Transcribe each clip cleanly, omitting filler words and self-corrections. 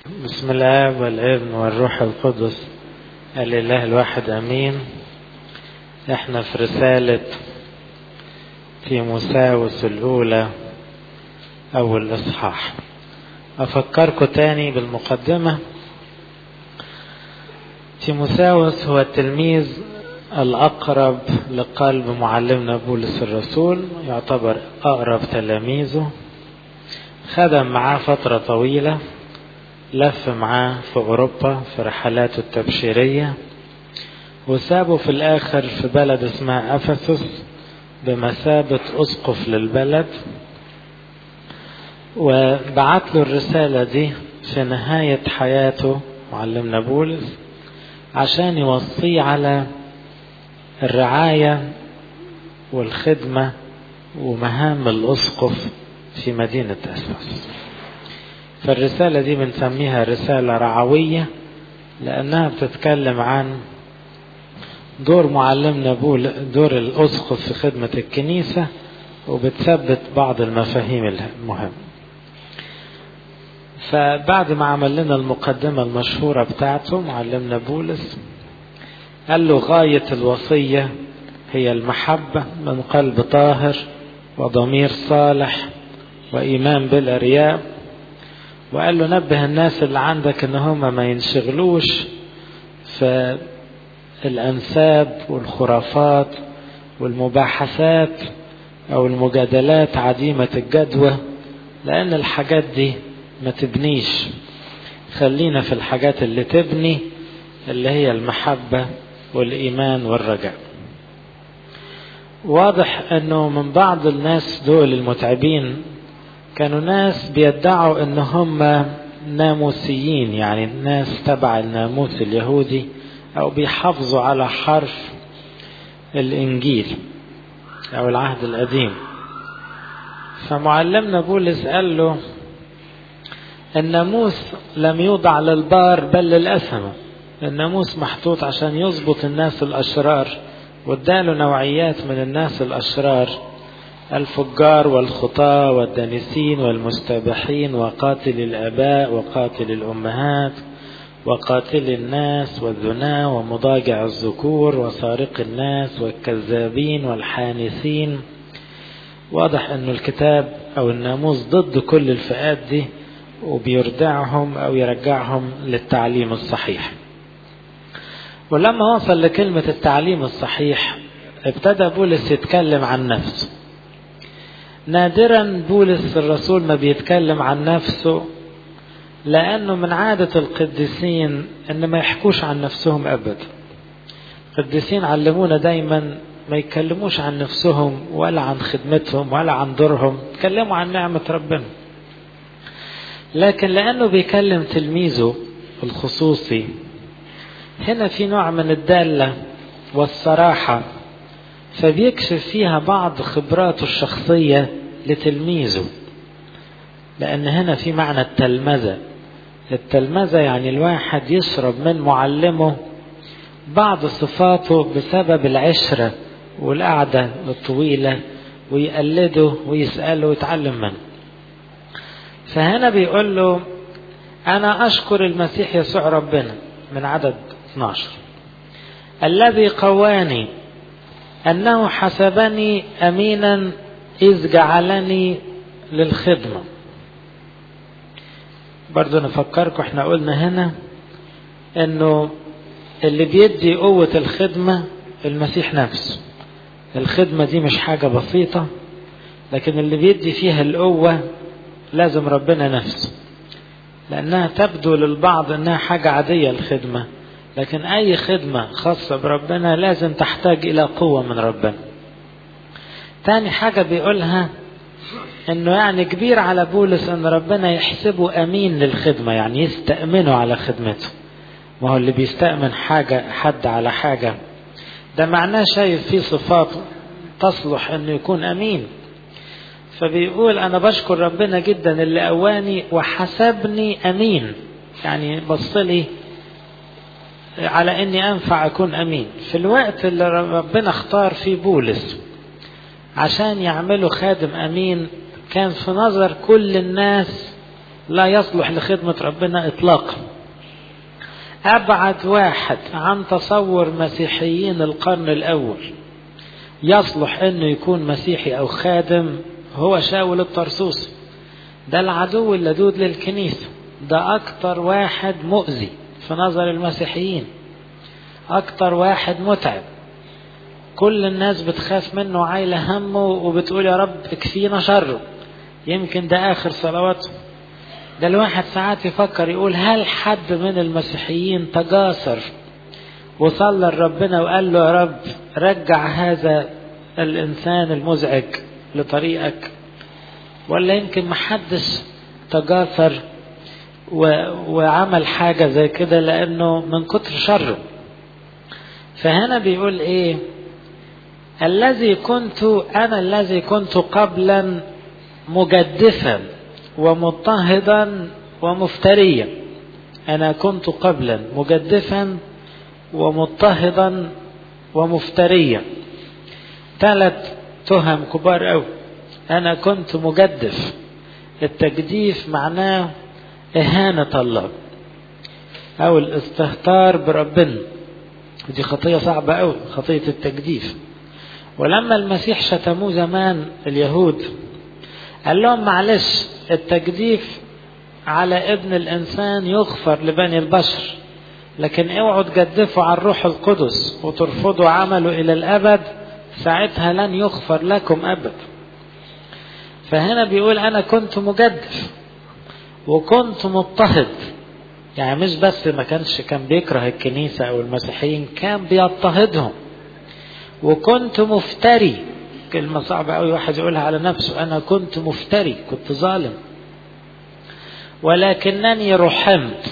بسم الله والابن والروح القدس الإله الواحد أمين. احنا في رسالة تيموثاوس الأولى أول إصحاح. أفكركم تاني بالمقدمة. تيموثاوس هو التلميذ الأقرب لقلب معلمنا بولس الرسول، يعتبر أقرب تلاميذه، خدم معاه فترة طويلة، لف معاه في أوروبا في رحلاته التبشيرية، وسابه في الآخر في بلد اسمها أفسس بمثابة أسقف للبلد، وبعت له الرسالة دي في نهاية حياته معلمنا بولس عشان يوصيه على الرعاية والخدمة ومهام الأسقف في مدينة أفسس. فالرسالة دي بنسميها رسالة رعوية لأنها بتتكلم عن دور معلمنا بولس، دور الأسقف في خدمة الكنيسة، وبتثبت بعض المفاهيم المهمة. فبعد ما عمل لنا المقدمة المشهورة بتاعته معلمنا بولس، قال له غاية الوصية هي المحبة من قلب طاهر وضمير صالح وإيمان بلا رياء، وقال له نبه الناس اللي عندك ان هم ما ينشغلوش في الأنساب والخرافات والمباحثات أو المجادلات عديمة الجدوى، لأن الحاجات دي ما تبنيش. خلينا في الحاجات اللي تبني، اللي هي المحبة والإيمان والرجاء. واضح أنه من بعض الناس دول المتعبين كانوا ناس بيدعوا أن هم ناموسيين، يعني ناس تبع الناموس اليهودي أو بيحافظوا على حرف الإنجيل أو العهد القديم. فمعلمنا بولس قال له الناموس لم يوضع للبار بل للأثمة. الناموس محطوط عشان يضبط الناس الأشرار، واداله نوعيات من الناس الأشرار: الفجار والخطاة والدانسين والمستبحين وقاتل الآباء وقاتل الأمهات وقاتل الناس والزنا ومضاجع الذكور وسارق الناس والكذابين والحانثين. واضح أن الكتاب أو الناموس ضد كل الفئات دي، وبيردعهم أو يرجعهم للتعليم الصحيح. ولما وصل لكلمة التعليم الصحيح ابتدى بولس يتكلم عن نفسه. نادرا بولس الرسول ما بيتكلم عن نفسه، لأنه من عادة القديسين أن ما يحكوش عن نفسهم أبدا. القديسين علمونا دايما ما يتكلموش عن نفسهم ولا عن خدمتهم ولا عن دورهم، يتكلموا عن نعمة ربنا. لكن لأنه بيكلم تلميذه الخصوصي، هنا في نوع من الدالة والصراحة، فبيكشف فيها بعض خبراته الشخصية لتلميذه. لأن هنا في معنى التلمذة. التلمذة يعني الواحد يشرب من معلمه بعض صفاته بسبب العشرة والقعدة الطويلة، ويقلده ويسأله ويتعلم منه. فهنا بيقول له أنا أشكر المسيح يسوع ربنا من عدد 12 الذي قواني أنه حسبني أمينا إذ جعلني للخدمة. برضو نفكركم، احنا قلنا هنا انه اللي بيدي قوة الخدمة المسيح نفسه. الخدمة دي مش حاجة بسيطة، لكن اللي بيدي فيها القوة لازم ربنا نفسه، لأنها تبدو للبعض انها حاجة عادية الخدمة، لكن اي خدمة خاصة بربنا لازم تحتاج الى قوة من ربنا. تاني حاجة بيقولها انه يعني كبير على بولس ان ربنا يحسبه امين للخدمة، يعني يستأمنه على خدمته. ما هو اللي بيستأمن حد على حاجة ده معناه شايف فيه صفات تصلح انه يكون امين. فبيقول انا بشكر ربنا جدا اللي قواني وحسبني امين، يعني بصلي على اني انفع اكون امين في الوقت اللي ربنا اختار فيه بولس عشان يعمله خادم امين. كان في نظر كل الناس لا يصلح لخدمة ربنا إطلاقا. أبعد واحد عن تصور مسيحيين القرن الأول يصلح أنه يكون مسيحي أو خادم هو شاول الطرسوسي. ده العدو اللدود للكنيسة، ده أكتر واحد مؤذي في نظر المسيحيين، أكتر واحد متعب. كل الناس بتخاف منه وعايلة همه وبتقول يا رب اكفينا شره، يمكن ده آخر صلواته. ده الواحد ساعات يفكر يقول هل حد من المسيحيين تجاسر وصلى لربنا وقال له يا رب رجع هذا الإنسان المزعج لطريقك؟ ولا يمكن محدش تجاسر وعمل حاجة زي كده لأنه من كتر شره. فهنا بيقول ايه؟ أنا الذي كنت قبلا مجدفا ومضطهدا ومفتريا. أنا كنت قبلا مجدفا ومضطهدا ومفتريا. 3 تهم كبار أوي. أنا كنت مجدف. التجديف معناه إهانة الله أو الاستهتار بربنا، دي خطية صعبة أوي، خطية التجديف. ولما المسيح شتموه زمان اليهود قال لهم معلش التجديف على ابن الإنسان يغفر لبني البشر، لكن اوعوا تجدفوا على الروح القدس وترفضوا عمله إلى الأبد، ساعتها لن يغفر لكم أبد. فهنا بيقول أنا كنت مجدف وكنت مضطهد، يعني مش بس ما كان بيكره الكنيسة أو المسيحيين، كان بيضطهدهم. وكنت مفتري، كلمة صعبة أوي واحد يقولها على نفسه، أنا كنت مفتري، كنت ظالم. ولكنني رحمت.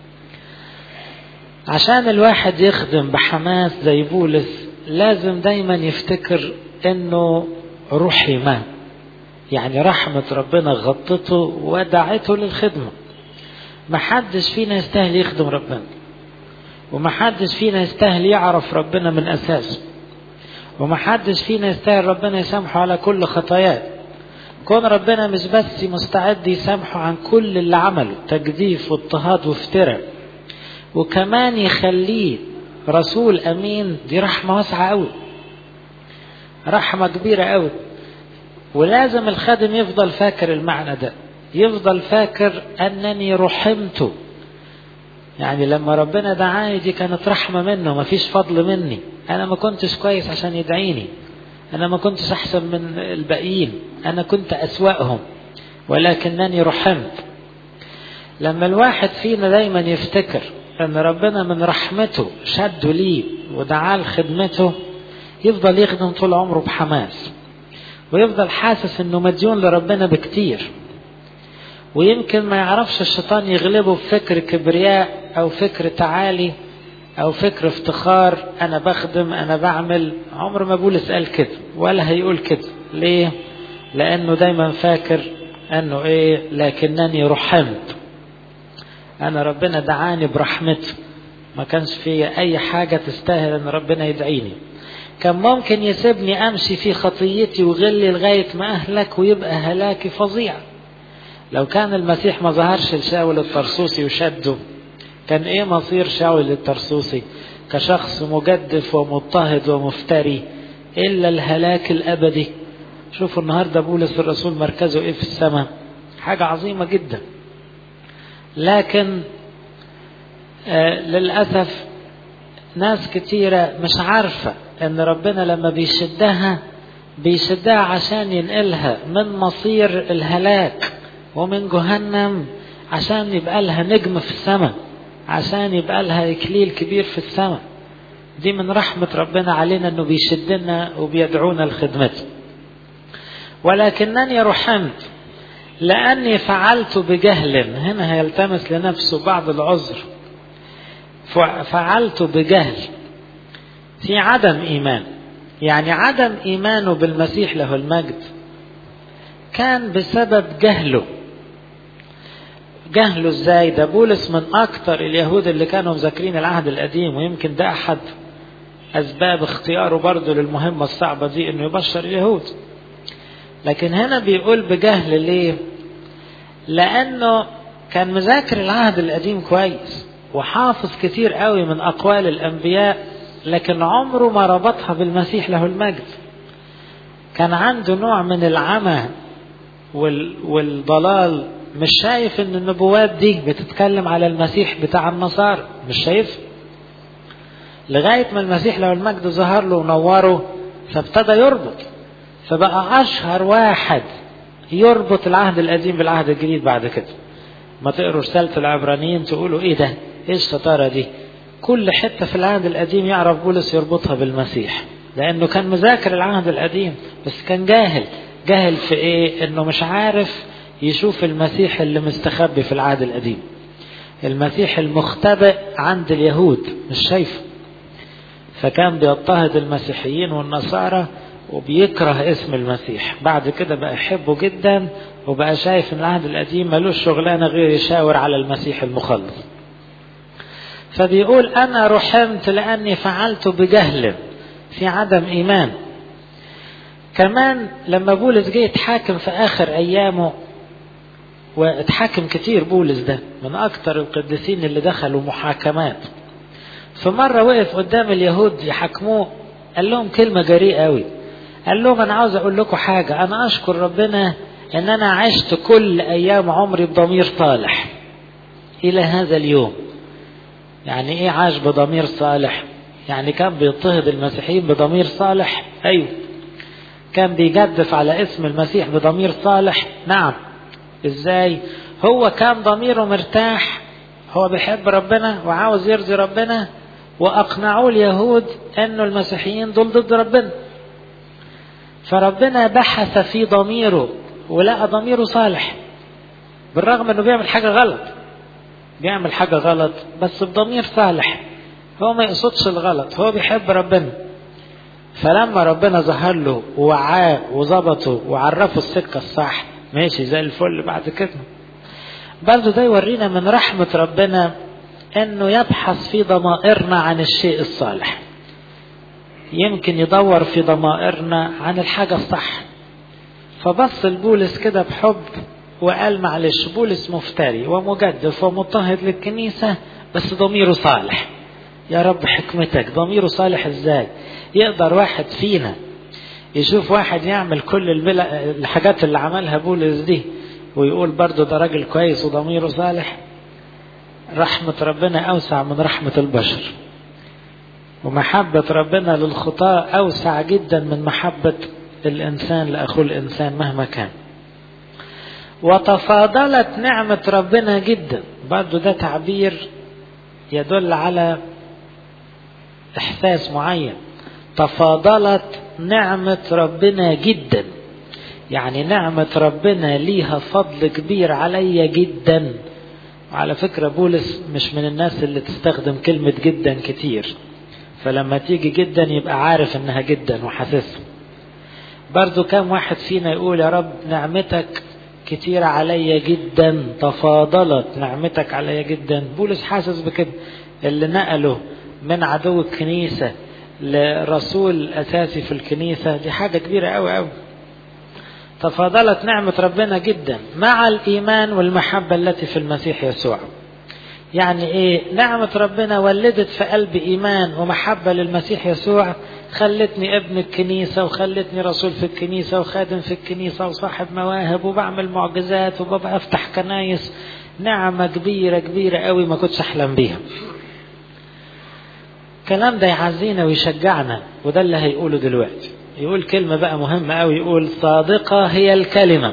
عشان الواحد يخدم بحماس زي بولس لازم دايما يفتكر انه رحمة، يعني رحمة ربنا غطته ودعته للخدمة. محدش فينا يستاهل يخدم ربنا، ومحدش فينا يستاهل يعرف ربنا من أساسه، ومحدش فينا يستاهل ربنا يسامحه على كل خطاياه. كون ربنا مش بس مستعد يسامحه عن كل اللي عمله تجديف واضطهاد وافتراء، وكمان يخليه رسول أمين، دي رحمة واسعة قوي، رحمة كبيرة قوي. ولازم الخادم يفضل فاكر المعنى ده، يفضل فاكر أنني رحمته. يعني لما ربنا دعاني دي كانت رحمة منه، ما فيش فضل مني، أنا ما كنتش كويس عشان يدعيني، أنا ما كنتش أحسن من الباقيين، أنا كنت أسوأهم، ولكنني رحمت. لما الواحد فينا دايما يفتكر أن ربنا من رحمته شده ليه ودعاه لخدمته، يفضل يخدم طول عمره بحماس، ويفضل حاسس أنه مديون لربنا بكتير. ويمكن ما يعرفش الشيطان يغلبه بفكر كبرياء أو فكر تعالي أو فكر افتخار، أنا بخدم أنا بعمل. عمر ما بولس قال كده ولا هيقول كده. ليه؟ لأنه دايما فاكر أنه إيه؟ لكنني رحمت، أنا ربنا دعاني برحمته، ما كانش في أي حاجة تستاهل أن ربنا يدعيني. كان ممكن يسيبني أمشي في خطيتي وغلي لغاية ما أهلك ويبقى هلاكي فظيع. لو كان المسيح ما ظهرش لشاول الطرسوسي وشده، كان إيه مصير شاول الطرسوسي كشخص مجدف ومضطهد ومفتري؟ إلا الهلاك الأبدي. شوفوا النهاردة بولس الرسول مركزه إيه في السماء، حاجة عظيمة جدا. لكن للأسف ناس كتيرة مش عارفة أن ربنا لما بيشدها عشان ينقلها من مصير الهلاك ومن جهنم، عشان يبقى لها نجم في السماء، عشان يبقى لها إكليل كبير في السماء. دي من رحمة ربنا علينا أنه بيشدنا وبيدعونا لخدمته. ولكنني رحمت لأني فعلت بجهل. هنا هيلتمس لنفسه بعض العذر. فعلت بجهل، في عدم إيمان، يعني عدم إيمانه بالمسيح له المجد كان بسبب جهله. جهله ازاي؟ ده بولس من أكتر اليهود اللي كانوا مذاكرين العهد القديم، ويمكن ده أحد أسباب اختياره برضه للمهمة الصعبة دي، إنه يبشر اليهود. لكن هنا بيقول بجهل. ليه؟ لأنه كان مذاكر العهد القديم كويس وحافظ كتير قوي من أقوال الأنبياء، لكن عمره ما ربطها بالمسيح له المجد. كان عنده نوع من العمى والضلال، مش شايف ان النبوات دي بتتكلم على المسيح بتاع النصارى، مش شايف، لغاية ما المسيح له المجد ظهر له ونوره فابتدى يربط، فبقى أشهر واحد يربط العهد القديم بالعهد الجديد بعد كده. ما تقروا رسالة العبرانيين تقولوا ايه ده، ايه الشطارة دي، كل حتة في العهد القديم يعرف بولس يربطها بالمسيح، لأنه كان مذاكر العهد القديم بس كان جاهل في ايه، انه مش عارف يشوف المسيح اللي مستخبي في العهد القديم، المسيح المختبئ عند اليهود مش شايفه. فكان بيضطهد المسيحيين والنصارى وبيكره اسم المسيح. بعد كده بقى يحبه جدا، وبقى شايف ان العهد القديم ملوش شغلانة غير يشاور على المسيح المخلص. فبيقول أنا رحمت لأني فعلت بجهل في عدم إيمان. كمان لما بولس جه يتحاكم في آخر أيامه، واتحاكم كتير بولس ده من أكتر القديسين اللي دخلوا محاكمات، فمرة وقف قدام اليهود يحاكموه، قال لهم كلمة جريئة قوي، قال لهم أنا عاوز أقول لكم حاجة، أنا أشكر ربنا أن أنا عشت كل أيام عمري بضمير صالح إلى هذا اليوم. يعني إيه عاش بضمير صالح؟ يعني كان بيضطهد المسيحيين بضمير صالح؟ أيوه. كان بيجدف على اسم المسيح بضمير صالح؟ نعم. إزاي؟ هو كان ضميره مرتاح، هو بيحب ربنا وعاوز يرضي ربنا، وأقنعوا اليهود أنه المسيحيين دول ضد ربنا، فربنا بحث في ضميره ولقى ضميره صالح، بالرغم أنه بيعمل حاجة غلط بس بضمير صالح، هو ما يقصدش الغلط، هو بيحب ربنا. فلما ربنا ظهر له ووعاه وظبطه وعرفه السكة الصح، ماشي زي الفل بعد كده. برضو ده يورينا من رحمة ربنا انه يبحث في ضمائرنا عن الشيء الصالح، يمكن يدور في ضمائرنا عن الحاجة الصح. فبص البولس كده بحب وقال معلش، بولس مفتري ومجدف ومضطهد للكنيسة بس ضميره صالح. يا رب حكمتك، ضميره صالح ازاي؟ يقدر واحد فينا يشوف واحد يعمل كل الحاجات اللي عملها بولس دي ويقول برضو ده راجل كويس وضميره صالح؟ رحمة ربنا أوسع من رحمة البشر، ومحبة ربنا للخطاة أوسع جدا من محبة الإنسان لأخوه الإنسان مهما كان. وتفاضلت نعمة ربنا جدا، برضو ده تعبير يدل على إحساس معين. تفاضلت نعمة ربنا جدا، يعني نعمة ربنا ليها فضل كبير عليا جدا. وعلى فكرة بولس مش من الناس اللي تستخدم كلمة جدا كتير، فلما تيجي جدا يبقى عارف انها جدا وحاسسها. برضو كم واحد فينا يقول يا رب نعمتك كتير عليا جدا، تفاضلت نعمتك عليا جدا. بولس حاسس بكده، اللي نقله من عدو الكنيسة لرسول أساسي في الكنيسة دي حاجة كبيرة قوي قوي. تفاضلت نعمة ربنا جدا مع الإيمان والمحبة التي في المسيح يسوع. يعني إيه؟ نعمة ربنا ولدت في قلب إيمان ومحبة للمسيح يسوع، خلتني ابن الكنيسة وخلتني رسول في الكنيسة وخادم في الكنيسة وصاحب مواهب وبعمل معجزات وببقى أفتح كنايس. نعمة كبيرة كبيرة قوي ما كنتش أحلم بيها. الكلام ده يعزينا ويشجعنا، وده اللي هيقوله دلوقتي. يقول كلمة بقى مهمة قوي، يقول صادقة هي الكلمة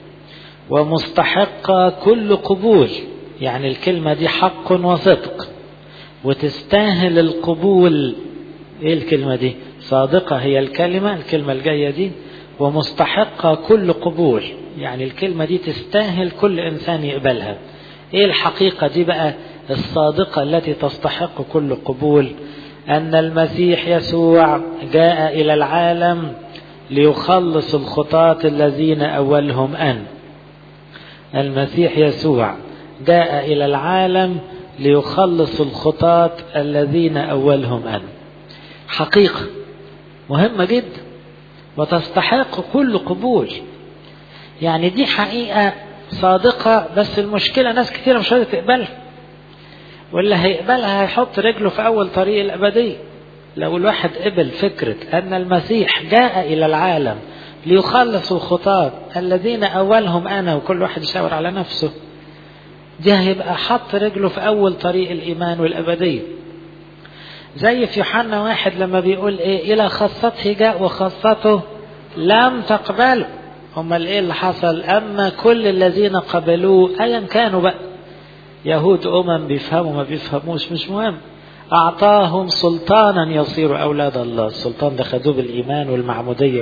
ومستحقة كل قبول. يعني الكلمة دي حق وصدق وتستاهل القبول. ايه الكلمة دي؟ صادقة هي الكلمة الجاية دي، ومستحقة كل قبول، يعني الكلمة دي تستاهل كل إنسان يقبلها. ايه الحقيقة دي بقى الصادقة التي تستحق كل قبول؟ أن المسيح يسوع جاء إلى العالم ليخلص الخطاة الذين أولهم أنا. المسيح يسوع جاء إلى العالم ليخلص الخطاة الذين أولهم أنا. حقيقة مهمة جدا وتستحق كل قبول. يعني دي حقيقة صادقة، بس المشكلة ناس كتيرة مش قادرة تقبلها، واللي هيقبلها هيحط رجله في أول طريق الأبدية. لو الواحد قبل فكرة أن المسيح جاء إلى العالم ليخلص الخطاة الذين أولهم أنا، وكل واحد يشاور على نفسه، دي هيبقى حط رجله في أول طريق الإيمان والأبدية. زي في يوحنا 1 لما بيقول إيه، إلى خاصته جاء وخاصته لم تقبله. هم إيه اللي حصل؟ أما كل الذين قبلوه أيا كانوا بقى، يهود بيفهموا ما بيفهموش مش مهم، أعطاهم سلطانا يصيروا أولاد الله. السلطان ده خدوه بالإيمان والمعمودية.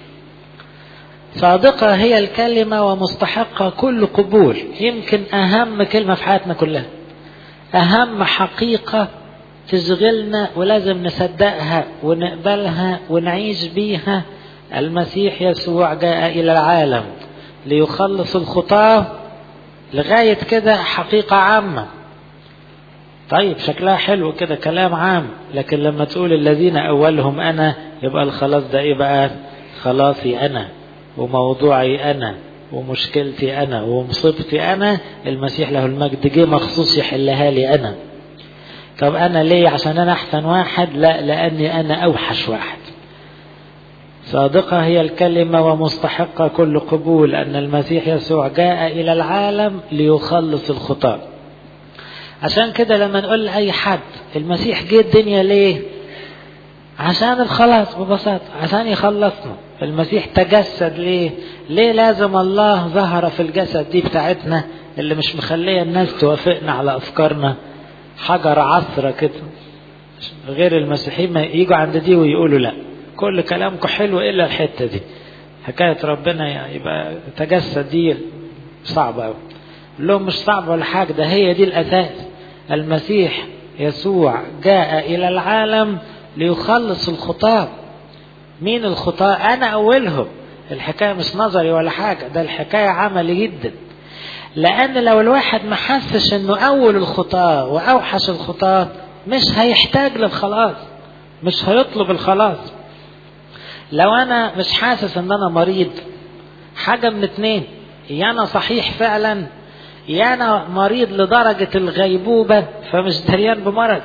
صادقة هي الكلمة ومستحقة كل قبول. يمكن أهم كلمة في حياتنا كلها، أهم حقيقة تشغلنا ولازم نصدقها ونقبلها ونعيش بيها. المسيح يسوع جاء إلى العالم ليخلص الخطاة. لغاية كده حقيقة عامة، طيب شكلها حلو كده كلام عام، لكن لما تقول الذين أولهم أنا، يبقى الخلاص ده إيه بقى؟ خلاصي أنا وموضوعي أنا ومشكلتي أنا ومصيبتي أنا. المسيح له المجد جه مخصوص يحلها لي أنا. طب أنا ليه؟ عشان أنا أحسن واحد؟ لا، لأني أنا أوحش واحد. صادقة هي الكلمة ومستحقة كل قبول أن المسيح يسوع جاء إلى العالم ليخلص الخطاة. عشان كده لما نقول لأي حد المسيح جه الدنيا ليه؟ عشان الخلاص ببساطة، عشان يخلصنا. المسيح تجسد ليه؟ ليه لازم الله ظهر في الجسد دي بتاعتنا اللي مش مخلية الناس توافقنا على أفكارنا؟ حجر عصرة كده. غير المسيحيين ما يجوا عند دي ويقولوا لا، كل كلامكم حلو إلا الحتة دي، حكاية ربنا يعني يبقى تجسد دي صعبة أوي. لهم مش صعب ولا حاجة، ده هي دي الأساس. المسيح يسوع جاء إلى العالم ليخلص الخطاة. مين الخطاة؟ أنا أولهم. الحكاية مش نظري ولا حاجة، ده الحكاية عملي جدا. لأن لو الواحد ما حسش إنه أول الخطاة وأوحش الخطاة، مش هيحتاج للخلاص، مش هيطلب الخلاص. لو أنا مش حاسس إن أنا مريض، حاجة من اتنين، يا أنا صحيح فعلا، يا أنا مريض لدرجة الغيبوبة فمش دريان بمرض.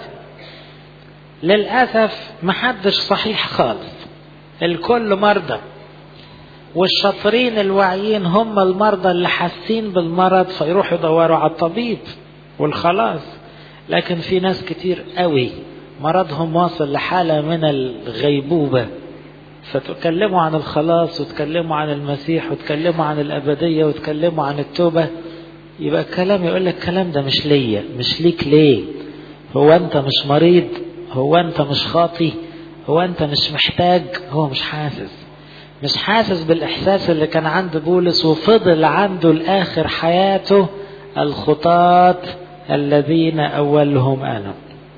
للأسف محدش صحيح خالص، الكل مرضى، والشاطرين الواعيين هم المرضى اللي حاسين بالمرض فيروحوا يدوروا على الطبيب والخلاص. لكن في ناس كتير قوي مرضهم واصل لحالة من الغيبوبة، فتكلموا عن الخلاص وتكلموا عن المسيح وتكلموا عن الأبدية وتكلموا عن التوبة، يبقى الكلام يقول لك الكلام ده مش ليا، مش ليك. ليه؟ هو أنت مش مريض؟ هو أنت مش خاطي؟ هو أنت مش محتاج؟ هو مش حاسس بالإحساس اللي كان عند بولس وفضل عنده لآخر حياته، الخطاة الذين أولهم أنا.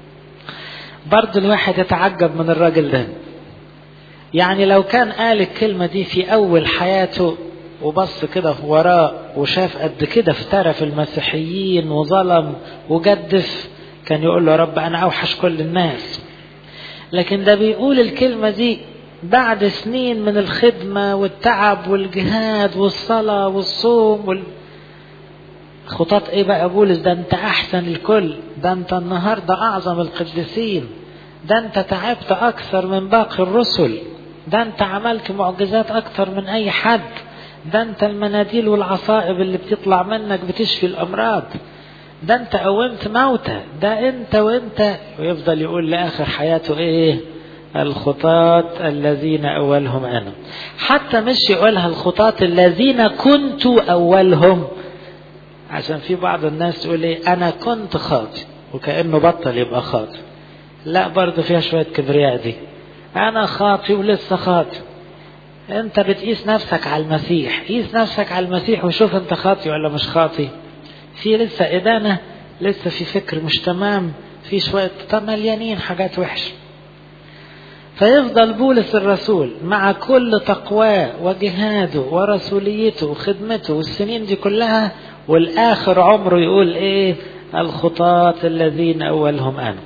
برضو الواحد يتعجب من الراجل ده. يعني لو كان قال الكلمة دي في أول حياته وبص كده وراء وشاف قد كده افترى في المسيحيين وظلم وجدف، كان يقول له يا رب أنا أوحش كل الناس. لكن ده بيقول الكلمة دي بعد سنين من الخدمة والتعب والجهاد والصلاة والصوم خطاة ايه بقى بولس؟ ده انت احسن الكل، ده انت النهاردة اعظم القديسين، ده انت تعبت اكثر من باقي الرسل، ده انت عملت معجزات اكثر من اي حد، ده انت المناديل والعصائب اللي بتطلع منك بتشفي الامراض، ده انت قومت موتى، ده انت وانت. ويفضل يقول لاخر حياته ايه؟ الخطاة الذين أولهم أنا. حتى مش يقولها الخطاة الذين كنت أولهم، عشان في بعض الناس تقول ايه أنا كنت خاطئ وكأنه بطل يبقى خاطئ. لا، برضو فيها شوية كبرياء دي. أنا خاطئ ولسه خاطئ. أنت بتقيس نفسك على المسيح، قيس نفسك على المسيح وشوف أنت خاطئ ولا مش خاطئ. في لسه إدانة، لسه في فكر مش تمام، في شوية مليانين حاجات وحشة. فيفضل بولس الرسول مع كل تقواه وجهاده ورسوليته وخدمته والسنين دي كلها، والآخر عمره يقول ايه؟ الخطاة الذين أولهم أنا.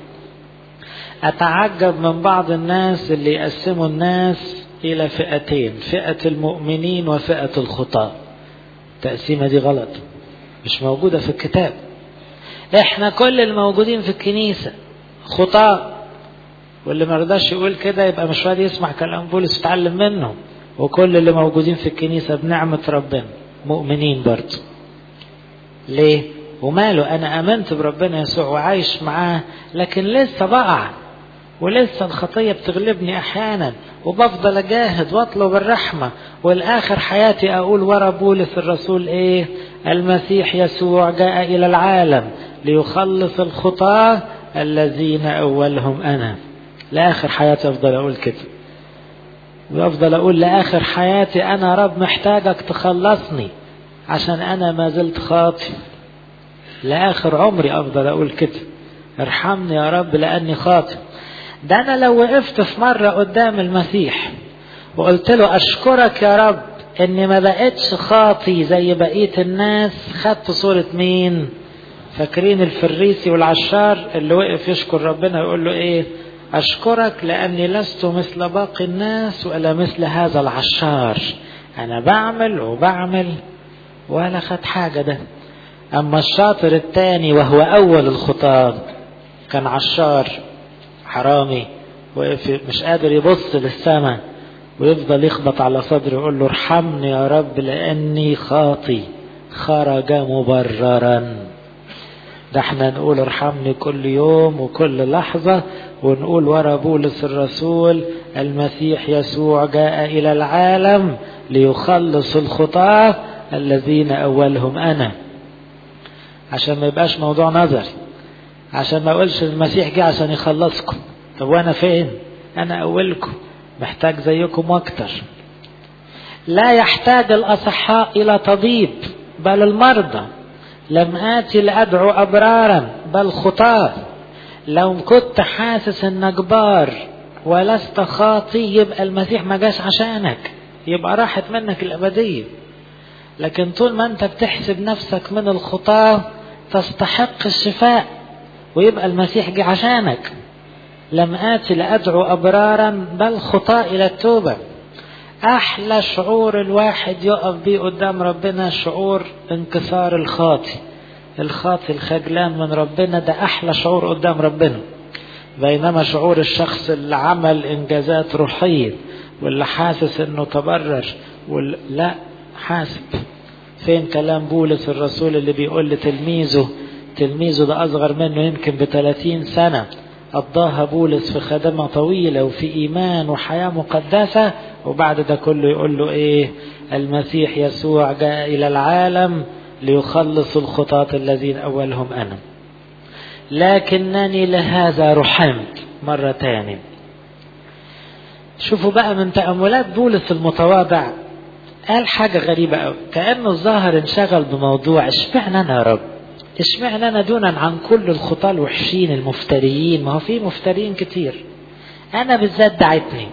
أتعجب من بعض الناس اللي يقسموا الناس إلى فئتين، فئة المؤمنين وفئة الخطاة. التقسيمة دي غلط، مش موجودة في الكتاب. احنا كل الموجودين في الكنيسة خطاة، واللي ما رضاش يقول كده يبقى مش راضي يسمع كلام بولس ويتعلم منه. وكل اللي موجودين في الكنيسة بنعمة ربنا مؤمنين برضه. ليه؟ وماله، انا امنت بربنا يسوع وعايش معاه، لكن لسه بقع ولسه الخطية بتغلبني احيانا، وبفضل اجاهد واطلب الرحمة، والاخر حياتي اقول ورا بولس الرسول ايه؟ المسيح يسوع جاء الى العالم ليخلص الخطاة الذين اولهم انا. لاخر حياتي افضل اقول كده، وافضل اقول لاخر حياتي انا رب محتاجك تخلصني عشان انا ما زلت خاطئ. لاخر عمري افضل اقول كده، ارحمني يا رب لاني خاطئ. ده انا لو وقفت في مرة قدام المسيح وقلت له اشكرك يا رب اني ما بقتش خاطي زي بقية الناس، خدت صورة مين؟ فاكرين الفريسي والعشار اللي وقف يشكر ربنا يقول له ايه؟ اشكرك لاني لست مثل باقي الناس ولا مثل هذا العشار، انا بعمل وبعمل ولا خد حاجة ده. اما الشاطر التاني وهو اول الخطاة كان عشار حرامي، وقف مش قادر يبص للسماء ويفضل يخبط على صدره ويقول له ارحمني يا رب لاني خاطي، خرج مبررا. ده احنا نقول ارحمني كل يوم وكل لحظة، ونقول ورا بولس الرسول المسيح يسوع جاء الى العالم ليخلص الخطاة الذين اولهم انا، عشان ما يبقاش موضوع نظري، عشان ما اقولش المسيح جه عشان يخلصكم. طب وانا فين؟ انا اولكم، محتاج زيكم واكتر. لا يحتاج الاصحاء الى طبيب بل المرضى، لم آتي لأدعو أبرارا بل خطاة. لو كنت حاسس انك بار ولست خاطي يبقى المسيح ما جاش عشانك، يبقى راحت منك الأبدية. لكن طول ما انت بتحسب نفسك من الخطاة تستحق الشفاء، ويبقى المسيح جه عشانك. لم آتي لأدعو أبرارا بل خطاة إلى التوبة. أحلى شعور الواحد يقف بيه قدام ربنا شعور انكسار الخاطي. الخاطي الخجلان من ربنا ده أحلى شعور قدام ربنا، بينما شعور الشخص اللي عمل إنجازات روحية واللي حاسس إنه تبرر لا حاسب. فين كلام بولس الرسول اللي بيقول لتلميذه ده أصغر منه يمكن ب30 سنة، قضاها بولس في خدمة طويلة وفي إيمان وحياة مقدسة، وبعد ده كله يقول له إيه؟ المسيح يسوع جاء إلى العالم ليخلص الخطاة الذين أولهم أنا، لكنني لهذا رحمت. مرة تاني شوفوا بقى من تأملات بولس المتواضع، قال حاجة غريبة أوي، كأنه الظاهر انشغل بموضوع اشمعنى أنا يا رب؟ اشمعنى أنا دونا عن كل الخطاة الوحشين المفتريين؟ ما هو في مفترين كتير، أنا بالذات دعتني.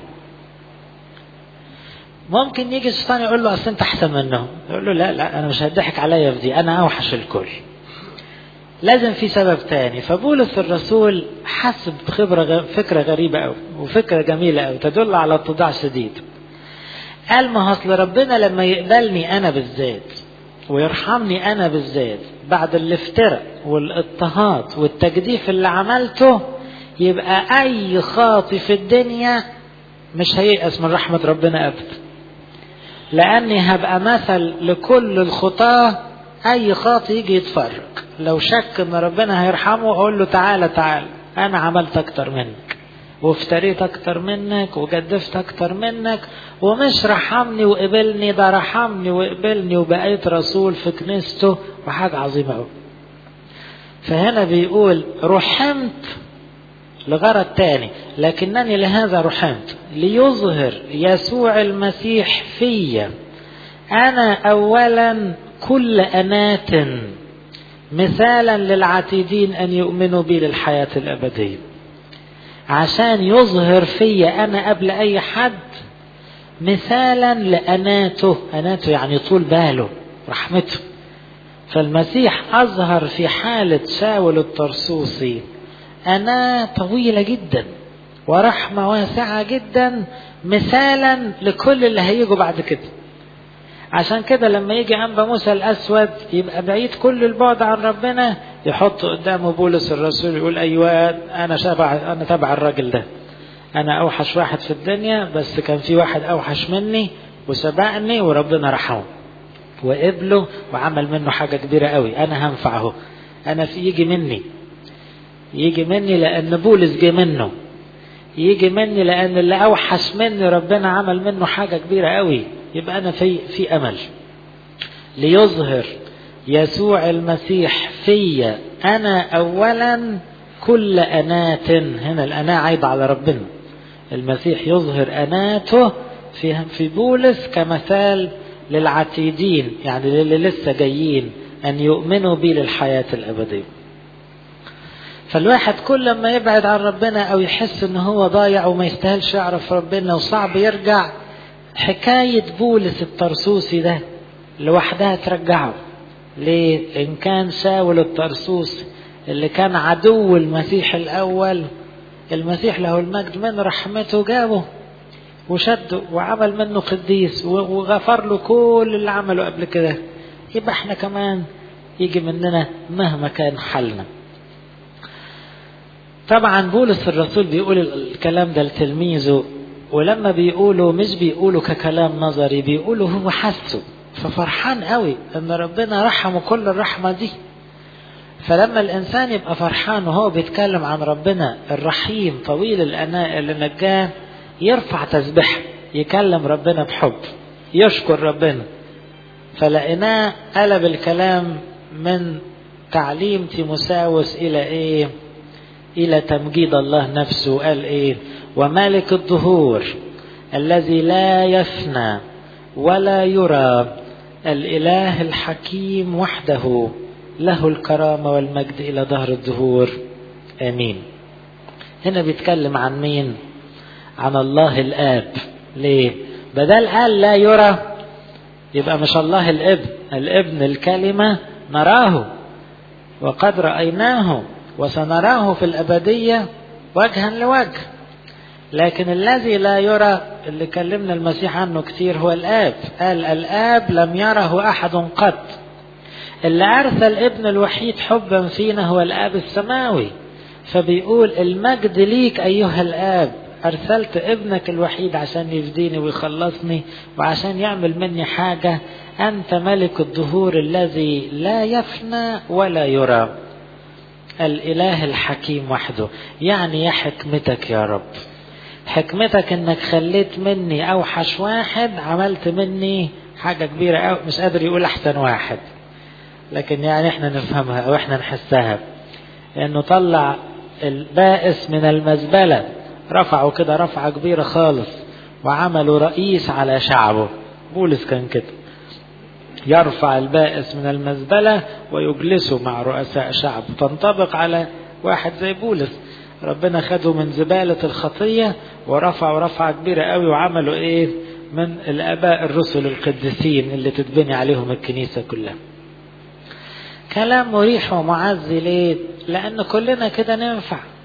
ممكن يجي الشيطان يقول له أصل أنت أحسن منهم، يقول له لا أنا مش هضحك عليا في دي، أنا أوحش الكل. لازم في سبب تاني. فبولس الرسول حسب فكرة غريبة أوي وفكرة جميلة أوي تدل على اتضاع شديد. قال ما أصل ربنا لما يقبلني أنا بالذات ويرحمني أنا بالذات بعد الافتراء والاضطهاد والتجديف اللي عملته، يبقى أي خاطي في الدنيا مش هييأس من رحمة ربنا أبدا، لأني هبقى مثل لكل الخطاة. أي خاطي يجي يتفرج لو شك ان ربنا هيرحمه اقول له تعالى انا عملت اكتر منك وافتريت اكتر منك وجدفت اكتر منك، ومش رحمني وقبلني، ده رحمني وقبلني وبقيت رسول في كنيسته وحاجة عظيمة قوي. فهنا بيقول رحمت لغرض تاني، لكنني لهذا رحمت ليظهر يسوع المسيح فيا انا اولا كل انات مثالا للعتيدين ان يؤمنوا بي للحياة الابدية. عشان يظهر فيا انا قبل اي حد مثالا لاناته، اناته يعني طول باله رحمته. فالمسيح اظهر في حالة شاول الطرسوسي انا طويلة جدا ورحمة واسعة جدا مثالا لكل اللي هيجوا بعد كده. عشان كده لما يجي أنبا موسى الأسود يبقى بعيد كل البعد عن ربنا، يحط قدامه بولس الرسول يقول أيوة أنا تبع الراجل ده، أنا أوحش واحد في الدنيا، بس كان في واحد أوحش مني وسبقني وربنا رحمه وقبله وعمل منه حاجة كبيرة قوي، أنا هنفعه، أنا يجي مني لأن بولس جه منه، يجي مني لأن اللي أوحش مني ربنا عمل منه حاجة كبيرة قوي، يبقى أنا في أمل. ليظهر يسوع المسيح في أنا أولا كل أنات، هنا الأنا عيب على ربنا، المسيح يظهر أناته في بولس كمثال للعتيدين، يعني للي لسه جايين أن يؤمنوا بي للحياة الأبدية. فالواحد كل ما يبعد عن ربنا أو يحس أنه هو ضايع وما يستاهلش يعرف ربنا وصعب يرجع، حكاية بولس الطرسوسي ده لوحدها ترجعه. ليه؟ إن كان شاول الطرسوسي اللي كان عدو المسيح الأول، المسيح له المجد من رحمته جابه وشده وعمل منه قديس وغفر له كل اللي عمله قبل كده، يبقى احنا كمان يجي مننا مهما كان حالنا. طبعا بولس الرسول بيقول الكلام ده لتلميذه، ولما بيقوله مش بيقوله ككلام نظري، بيقوله هو حسه، ففرحان قوي ان ربنا رحمه كل الرحمة دي. فلما الانسان يبقى فرحان وهو بيتكلم عن ربنا الرحيم طويل الاناء اللي نجاه، يرفع تسبيح، يكلم ربنا بحب، يشكر ربنا. فلقيناه قلب الكلام من تعليم تيموساوس الى ايه؟ الى تمجيد الله نفسه. قال ايه؟ ومالك الظهور الذي لا يفنى ولا يرى، الاله الحكيم وحده، له الكرامة والمجد الى دهر الدهور امين. هنا بيتكلم عن مين؟ عن الله الآب. ليه؟ بدل قال لا يرى يبقى مش الله الابن الكلمة نراه وقد رأيناه وسنراه في الأبدية وجها لوجه. لكن الذي لا يرى اللي كلمنا المسيح عنه كتير هو الآب. قال الآب لم يره أحد قط، اللي أرسل ابن الوحيد حبا فينا هو الآب السماوي. فبيقول المجد ليك أيها الآب، أرسلت ابنك الوحيد عشان يفديني ويخلصني وعشان يعمل مني حاجة. أنت ملك الدهور الذي لا يفنى ولا يرى، الإله الحكيم وحده. يعني يا حكمتك يا رب، حكمتك انك خليت مني اوحش واحد، عملت مني حاجة كبيرة أوي. مش قادر يقول احسن واحد، لكن يعني احنا نفهمها او احنا نحسها، انه طلع البائس من المزبلة، رفعه كده رفعة كبيرة خالص وعمله رئيس على شعبه. بولس كان كده، يرفع البائس من المزبلة ويجلسه مع رؤساء شعب. تنطبق على واحد زي بولس، ربنا خده من زبالة الخطية ورفعه رفعة كبيرة قوي، وعمله ايه؟ من الآباء الرسل القديسين اللي تتبني عليهم الكنيسة كلها. كلام مريح ومعزي. ليه؟ لأن كلنا كده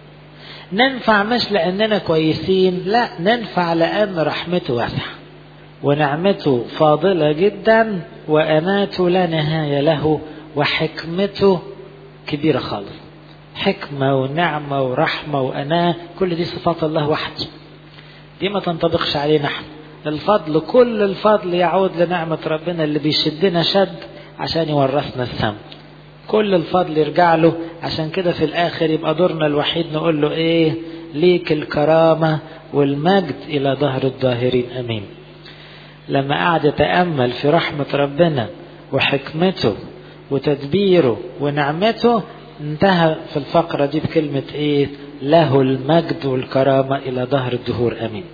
ننفع مش لأننا كويسين، لا، ننفع لأن رحمته واسعة ونعمته فاضلة جدا وأناته لا نهاية له وحكمته كبيرة خالص. حكمة ونعمة ورحمة وأناة، كل دي صفات الله وحده، دي ما تنطبقش علينا احنا. الفضل كل الفضل يعود لنعمة ربنا اللي بيشدنا شد عشان يورثنا السماء. كل الفضل يرجع له. عشان كده في الآخر يبقى دورنا الوحيد نقول له ايه؟ ليك الكرامة والمجد إلى دهر الظاهرين امين. لما قعد يتأمل في رحمة ربنا وحكمته وتدبيره ونعمته، انتهى في الفقرة دي بكلمة ايه؟ له المجد والكرامة إلى دهر الدهور امين.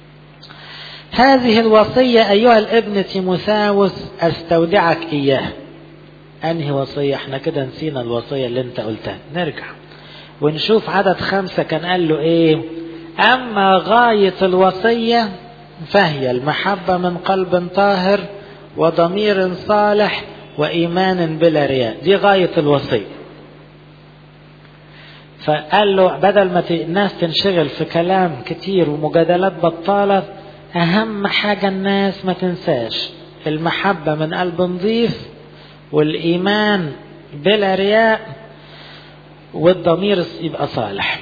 هذه الوصية أيها الابن تيموثاوس أستودعك إياه. أنهي وصية؟ احنا كده نسينا الوصية اللي انت قلتها. نرجع ونشوف عدد 5 كان قال له ايه؟ أما غاية الوصية فهي المحبة من قلب طاهر وضمير صالح وإيمان بلا رياء. دي غاية الوصية. فقال له بدل ما الناس تنشغل في كلام كتير ومجادلات بطالة، أهم حاجة الناس ما تنساش المحبة من قلب نظيف، والإيمان بلا رياء، والضمير يبقى صالح.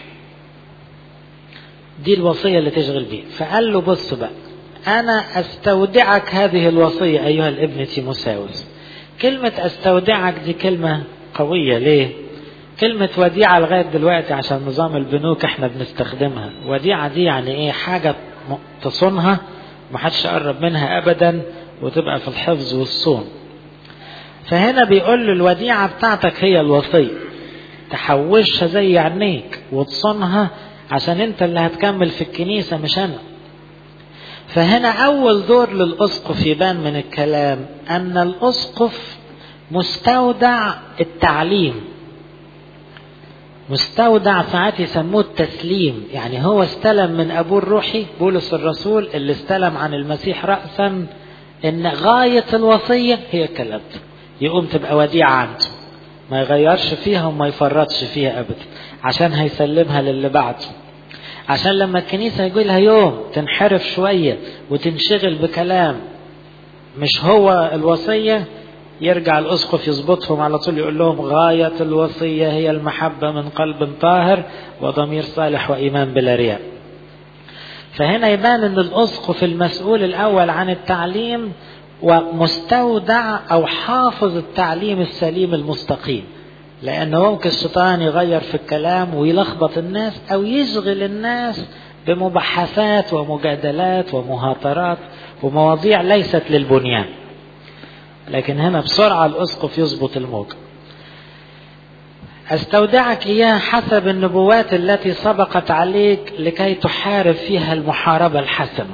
دي الوصية اللي تشغل بيه. فقال له بص بقى، أنا أستودعك هذه الوصية أيها الابن تيموساوس. كلمة أستودعك دي كلمة قوية. ليه؟ كلمة وديعة لغاية دلوقتي عشان نظام البنوك احنا بنستخدمها. وديعة دي يعني ايه؟ حاجة تصونها محدش يقرب منها أبدا، وتبقى في الحفظ والصون. فهنا بيقول له الوديعة بتاعتك هي الوصية، تحوشها زي عينيك وتصونها، عشان انت اللي هتكمل في الكنيسة مش انا. فهنا اول دور للأسقف يبان من الكلام ان الأسقف مستودع التعليم، مستودع ساعات يسموه التسليم. يعني هو استلم من ابوه الروحي بولس الرسول اللي استلم عن المسيح رأسا ان غاية الوصية هي الكلام ده، يقوم تبقى وديعة عنده، ما يغيرش فيها وما يفرطش فيها ابدا، عشان هيسلمها للي بعده. عشان لما الكنيسة يقول لها يوم تنحرف شوية وتنشغل بكلام مش هو الوصية، يرجع الأسقف يضبطهم على طول، يقول لهم غاية الوصية هي المحبة من قلب طاهر وضمير صالح وإيمان بلا رياء. فهنا يبان أن الأسقف المسؤول الأول عن التعليم، ومستودع أو حافظ التعليم السليم المستقيم، لأنه ممكن الشيطان يغير في الكلام ويلخبط الناس أو يشغل الناس بمباحثات ومجادلات ومهاترات ومواضيع ليست للبنيان. لكن هنا بسرعة الأسقف يضبط الموج. أستودعك إياه حسب النبوات التي سبقت عليك لكي تحارب فيها المحاربة الحسنة.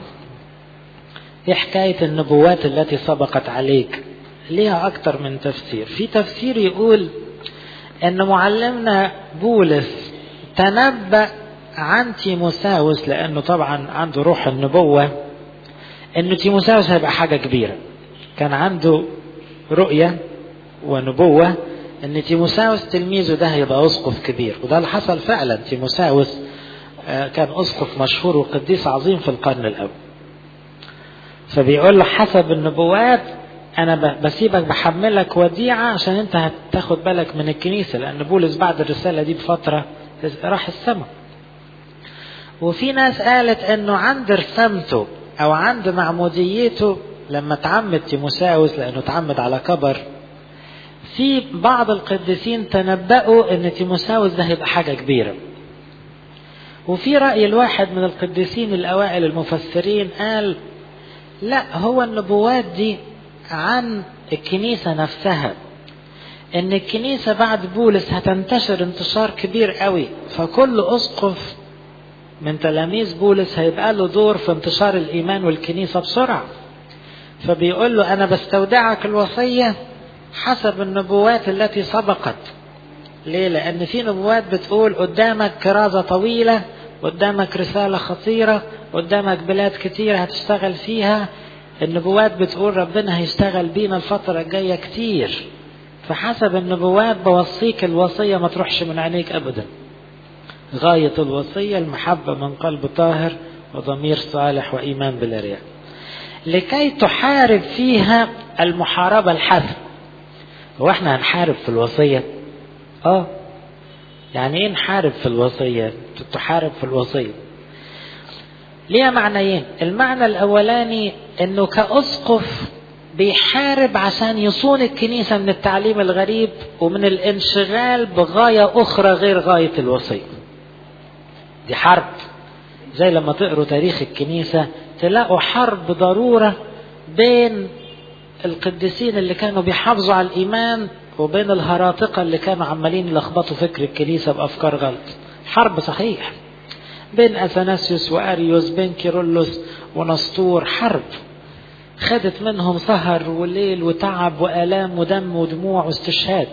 إيه حكاية النبوات التي سبقت عليك؟ ليها أكتر من تفسير. في تفسير يقول أن معلمنا بولس تنبأ عن تيموساوس، لأنه طبعا عنده روح النبوة، أن تيموساوس هيبقى حاجة كبيرة. كان عنده رؤية ونبوة أن تيموساوس تلميذه ده هيبقى أسقف كبير، وده اللي حصل فعلا. تيموساوس كان أسقف مشهور وقديس عظيم في القرن الأول. فبيقول له حسب النبوات أنا بسيبك، بحملك وديعة عشان أنت هتاخد بالك من الكنيسة، لأن بولس بعد الرسالة دي بفترة راح السماء. وفي ناس قالت أنه عند رسامته أو عند معموديته لما تعمد تيموساوس، لأنه تعمد على كبر، في بعض القديسين تنبأوا أن تيموساوس ده هيبقى حاجة كبيرة. وفي رأي الواحد من القديسين الأوائل المفسرين قال لا، هو النبوات دي عن الكنيسة نفسها، ان الكنيسة بعد بولس هتنتشر انتشار كبير قوي، فكل أسقف من تلاميذ بولس هيبقى له دور في انتشار الإيمان والكنيسة بسرعة. فبيقول له أنا بستودعك الوصية حسب النبوات التي سبقت. ليه؟ لأن في نبوات بتقول قدامك كرازة طويلة، قدامك رسالة خطيرة، قدامك بلاد كتير هتشتغل فيها. النبوات بتقول ربنا هيشتغل بينا الفترة الجاية كتير، فحسب النبوات بوصيك الوصية ما تروحش من عينيك أبدا. غاية الوصية المحبة من قلب طاهر وضمير صالح وإيمان بلا رياء، لكي تحارب فيها المحاربة الحسنة. هو احنا هنحارب في الوصية؟ يعني ايه نحارب في الوصية؟ تحارب في الوصية ليها معنيين. المعنى الأولاني انه كأسقف بيحارب عشان يصون الكنيسة من التعليم الغريب ومن الانشغال بغاية أخرى غير غاية الوصية. دي حرب، زي لما تقروا تاريخ الكنيسة تلاقوا حرب ضرورة بين القديسين اللي كانوا بيحافظوا على الإيمان وبين الهراطقة اللي كانوا عمالين يلخبطوا فكر الكنيسة بأفكار غلط. حرب صحيح بين أثناسيوس وأريوس، بين كيرلس ونسطور. حرب خدت منهم سهر وليل وتعب وآلام ودم ودموع واستشهاد.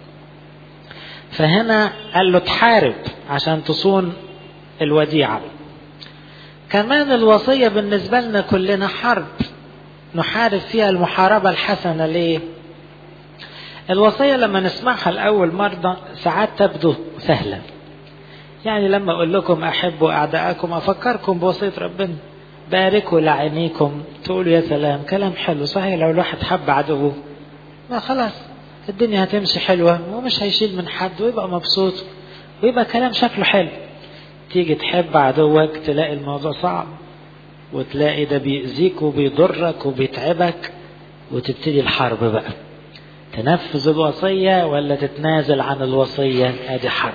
فهنا قال له تحارب عشان تصون الوديعة. كمان الوصية بالنسبة لنا كلنا حرب نحارب فيها المحاربة الحسنة. ليه؟ الوصية لما نسمعها الأول مرة ساعات تبدو سهلة. يعني لما أقول لكم أحبوا أعداءكم أفكركم بوصية ربنا، باركوا لعينيكم، تقولوا يا سلام كلام حلو. صحيح لو الواحد حب عدوه ما خلاص الدنيا هتمشي حلوة ومش هيشيل من حد ويبقى مبسوط ويبقى كلام شكله حلو. تيجي تحب عدوك تلاقي الموضوع صعب، وتلاقي ده بيأذيك وبيضرك وبيتعبك، وتبتدي الحرب بقى. تنفذ الوصية ولا تتنازل عن الوصية؟ ادي حرب.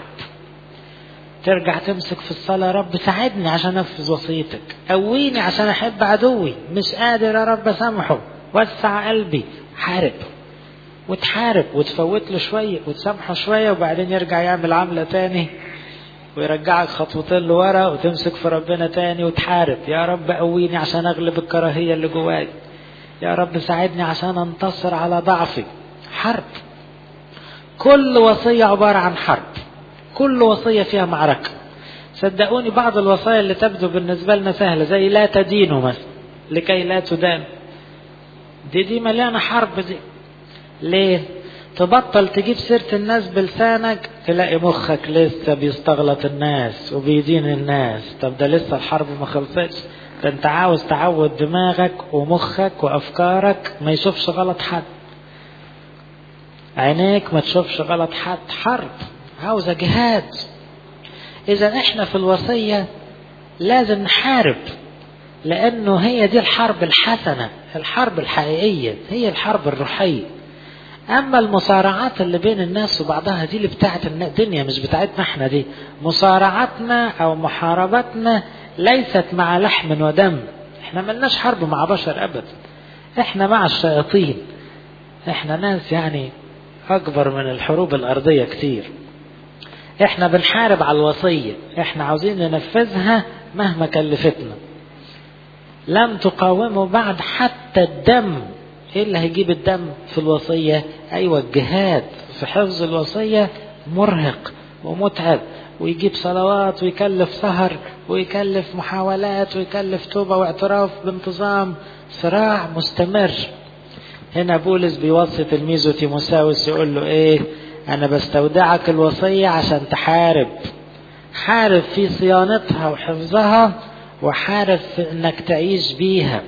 ترجع تمسك في الصلاة، رب ساعدني عشان انفذ وصيتك، قويني عشان احب عدوي، مش قادر يا رب اسامحه، وسع قلبي. حارب وتحارب وتفوت له شوية وتسامحه شوية، وبعدين يرجع يعمل عملة تاني ويرجعك خطوتين لورا، وتمسك في ربنا تاني وتحارب. يا رب قويني عشان اغلب الكراهية اللي جواي، يا رب ساعدني عشان انتصر على ضعفي. حرب. كل وصية عبارة عن حرب، كل وصية فيها معركة. صدقوني بعض الوصايا اللي تبدو بالنسبة لنا سهلة زي لا تدينوا مثلا لكي لا تدان، دي مليانة حرب دي. ليه؟ تبطل تجيب سيرة الناس بلسانك، تلاقي مخك لسه بيستغلط الناس وبيدين الناس. طب ده لسه الحرب ما خلصتش، ده انت عاوز تعود دماغك ومخك وافكارك ما يشوفش غلط حد، عينيك ما تشوفش غلط حد. حرب عاوزة جهاد. اذا احنا في الوصية لازم نحارب، لانه هي دي الحرب الحسنة، الحرب الحقيقية، هي الحرب الروحية. اما المصارعات اللي بين الناس وبعضها دي اللي بتاعت الدنيا مش بتاعتنا احنا، دي مصارعتنا او محاربتنا ليست مع لحم ودم. احنا ملناش حرب مع بشر ابدا، احنا مع الشياطين. احنا ناس يعني اكبر من الحروب الارضية كتير. احنا بنحارب على الوصية، احنا عاوزين ننفذها مهما كلفتنا. لم تقاوموا بعد حتى الدم. ايه اللي هيجيب الدم في الوصية؟ ايوه الجهاد في حفظ الوصية مرهق ومتعب، ويجيب صلوات ويكلف سهر ويكلف محاولات ويكلف توبة واعتراف بانتظام، صراع مستمر. هنا بولس بيوصي تلميذه تيموثاوس يقول له ايه؟ انا بستودعك الوصية عشان تحارب، حارب في صيانتها وحفظها، وحارب في انك تعيش بيها.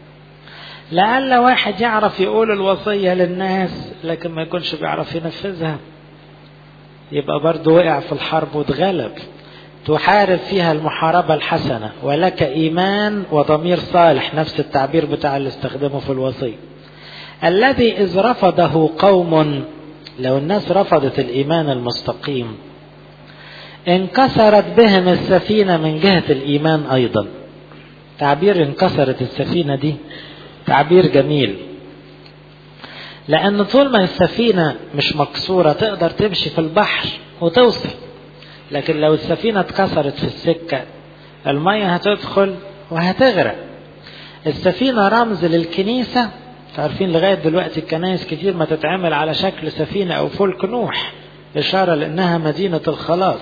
لعل واحد يعرف يقول الوصية للناس لكن ما يكونش بيعرف ينفذها، يبقى برضه وقع في الحرب واتغلب. تحارب فيها المحاربة الحسنة، ولك إيمان وضمير صالح، نفس التعبير بتاع اللي استخدمه في الوصية. الذي إذ رفضه قوم، لو الناس رفضت الإيمان المستقيم انكسرت بهم السفينة من جهة الإيمان أيضا. تعبير انكسرت السفينة دي تعبير جميل، لأن طول ما السفينة مش مكسورة تقدر تمشي في البحر وتوصل، لكن لو السفينة اتكسرت في السكة المية هتدخل وهتغرق. السفينة رمز للكنيسة. تعرفين لغاية دلوقتي الكنائس كتير ما تتعمل على شكل سفينة أو فلك نوح، إشارة لأنها مدينة الخلاص.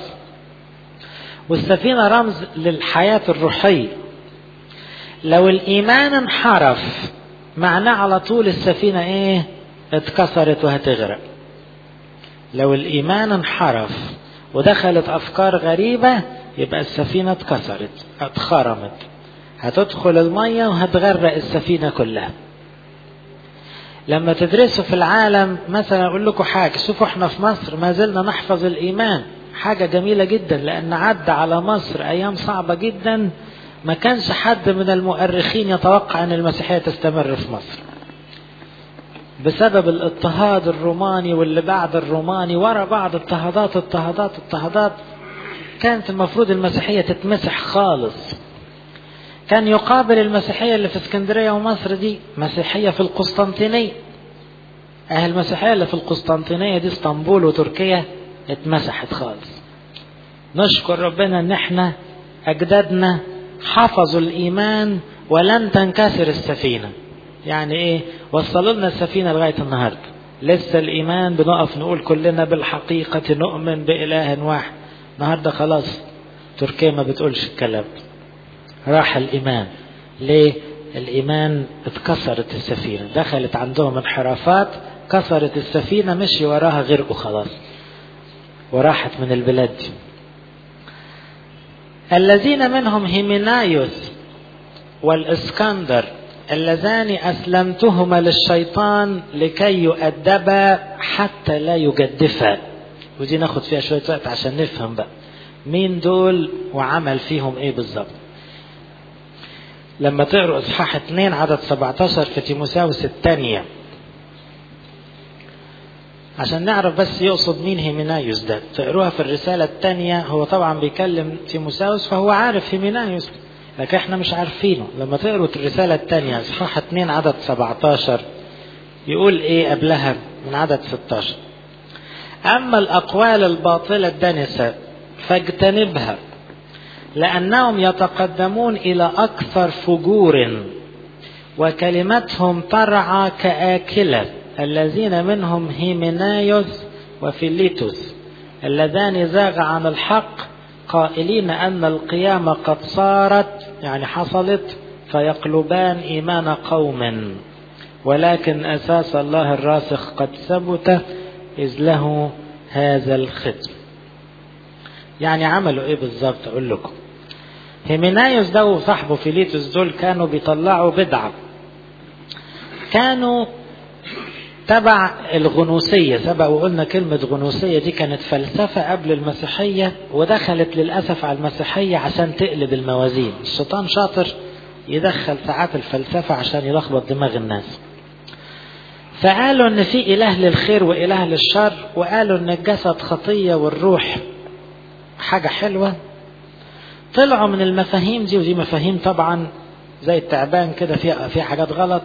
والسفينة رمز للحياة الروحية. لو الإيمان انحرف معناه على طول السفينة ايه؟ اتكسرت وهتغرق. لو الإيمان انحرف ودخلت أفكار غريبة يبقى السفينة اتكسرت، اتخرمت، هتدخل المية وهتغرق السفينة كلها. لما تدرسوا في العالم مثلا أقول لكم حاجة، شوفوا احنا في مصر ما زلنا نحفظ الإيمان، حاجة جميلة جدا، لأن عدى على مصر أيام صعبة جدا ما كانش حد من المؤرخين يتوقع أن المسيحية تستمر في مصر بسبب الاضطهاد الروماني واللي بعد الروماني ورا بعض اضطهادات. كانت المفروض المسيحية تتمسح خالص. كان يقابل المسيحية اللي في اسكندرية ومصر دي مسيحية في القسطنطينية. المسيحية اللي في القسطنطينية دي اسطنبول وتركيا اتمسحت خالص. نشكر ربنا ان احنا اجدادنا حفظوا الإيمان ولن تنكسر السفينة. يعني إيه؟ وصلوا لنا السفينة لغاية النهاردة، لسه الإيمان بنقف نقول كلنا بالحقيقة نؤمن بإله واحد. النهاردة خلاص تركيا ما بتقولش الكلام، راح الإيمان. ليه؟ الإيمان اتكسرت السفينة، دخلت عندهم انحرافات، كسرت السفينة، مشي وراها غرقوا خلاص وراحت من البلاد دي. الذين منهم هيمنايوس والإسكندر اللذان أسلمتهما للشيطان لكي يؤدبا حتى لا يجدفا. ودي ناخد فيها شوية وقت عشان نفهم بقى مين دول وعمل فيهم ايه بالظبط. لما تقرأ إصحاح 2 عدد 17 في تيموثاوس الثانية عشان نعرف بس يقصد مين هيمنايوس ده. تقروها في الرسالة الثانية. هو طبعا بيكلم تيموثاوس فهو عارف هيمنايوس لكن احنا مش عارفينه. لما تقروا الرسالة الثانية إصحاح 2 عدد 17 يقول ايه قبلها من عدد 16: أما الأقوال الباطلة الدنسة فاجتنبها لأنهم يتقدمون إلى أكثر فجور وكلمتهم ترعى كآكلة، الذين منهم هيمنايوس وفيليتوس اللذان زاغ عن الحق قائلين أن القيامة قد صارت يعني حصلت فيقلبان إيمان قوم، ولكن أساس الله الراسخ قد ثبت إذ له هذا الختم. يعني عملوا إيه بالظبط؟ أقول لكم. هيمنايوس ده وصاحبه فيليتوس دول كانوا بيطلعوا بدعة، كانوا تبع الغنوصية. سبق وقلنا كلمة غنوصية دي كانت فلسفة قبل المسيحية ودخلت للأسف على المسيحية عشان تقلب الموازين. الشيطان شاطر يدخل ساعات الفلسفة عشان يلخبط دماغ الناس. فقالوا ان في اله للخير واله للشر، وقالوا ان الجسد خطية والروح حاجة حلوة. طلعوا من المفاهيم دي، ودي مفاهيم طبعا زي التعبان كده فيها حاجات غلط،